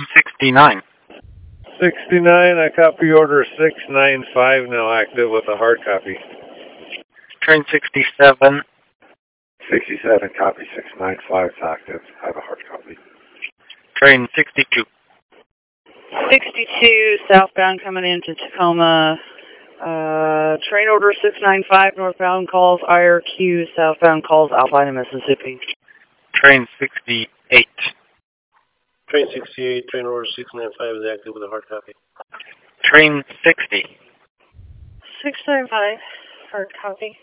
69. 69, I copy order 695, now active with a hard copy. Train 67. 67, copy 695, is active. I have a hard copy. Train 62. 62, southbound coming into Tacoma. Train order 695, northbound calls IRQ, southbound calls Alpina, Mississippi. Train 68. Train 68, train order 695 is active with a hard copy. Train 60. 695, hard copy.